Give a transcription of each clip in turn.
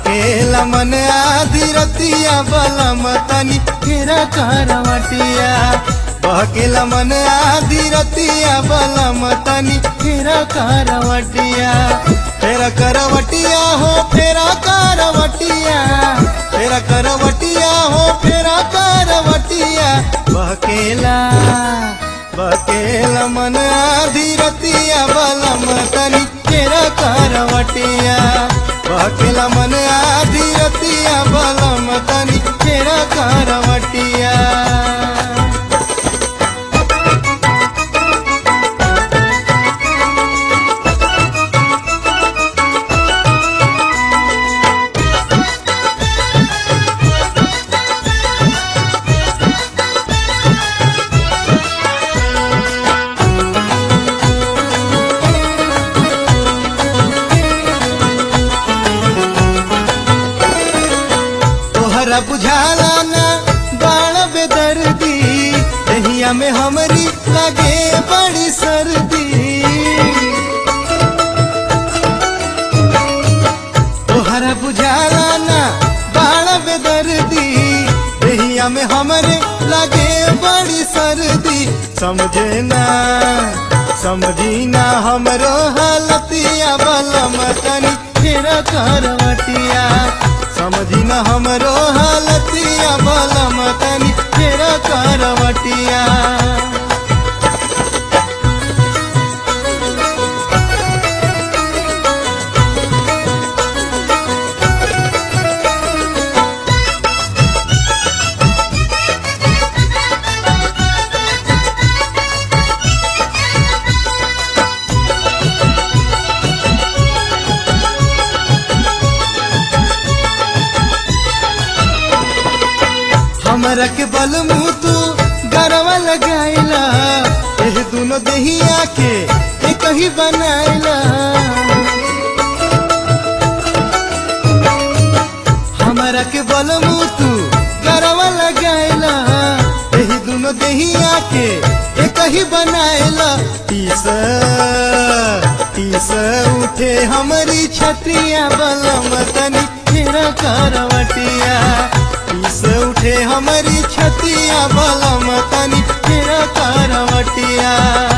बहकेला मन आधी रतिया बलम तनी फेरा करवटिया बहकेला मन आधी रतिया बलम तनी फेरा करवटिया फेरा करवटिया हो फेरा करवटिया फेरा करवटिया हो फेरा करवटिया बहकेला बहकेला मन आधी रतिया बलम तनी फेरा करवटिया बहकेला मन आधी रतिया बलम तनी फेरा करवटिया बुझाला ना बाण बेदर्दी दहिया में हमरी लगे बड़ी सर्दी तोहरा बुझाला ना बाण बेदर्दी दहिया में हमरे लगे बड़ी सर्दी समझी ना हमरो हालतिया बलम तनी फेरा करवटिया समझी न हमरो हालतिया बलम तनी फेरा करवटिया हमरा के बल मुँह तू गरवा लगाइला एह दोनों देहिया के एक ही बनाइला हमरा के बल मुँह तू गरवा लगाइला एह दोनों देहिया के एक ही बनाइला तीस उठे हमारी छतिया बलम तनी फेरा करवटिया से उठे हमारी छतिया बलम तनी फेरा करवटिया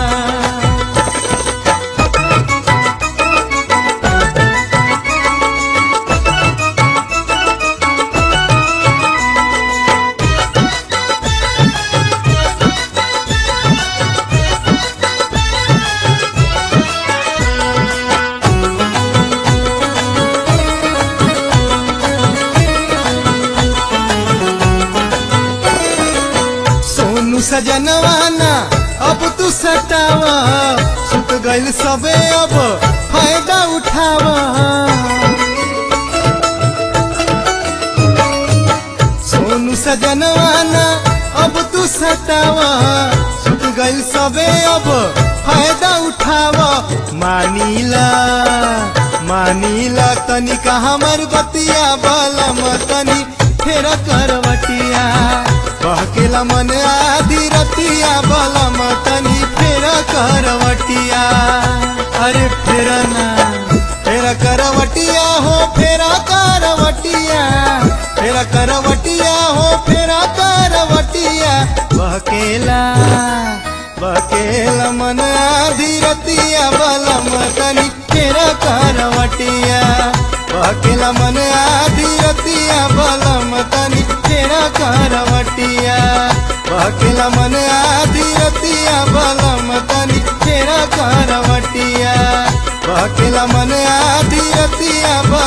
सजनवाना अब तू सटावा सुत गइल सबे अब फायदा उठावा सोनू सजनवाना अब तू सटावा सुत गइल सबे अब फायदा उठावा मानीला तनिका हमर बतिया बलम तनी फेरा करवटिया बहकेला मन आधी रतिया बलम तनी फेरा करवटिया अरे फेरा ना फेरा करवटिया हो फेरा करवटिया फेरा करवटिया हो फेरा करवटिया बहकेला मन आधी रतिया बलम तनी फेरा करवटिया बहकेला मन आधी रतिया बलम तनी फेरा करवटिया बहकेला मन आधी रतिया बलम तनी फेरा करवटिया बहकेला मन आधी रतिया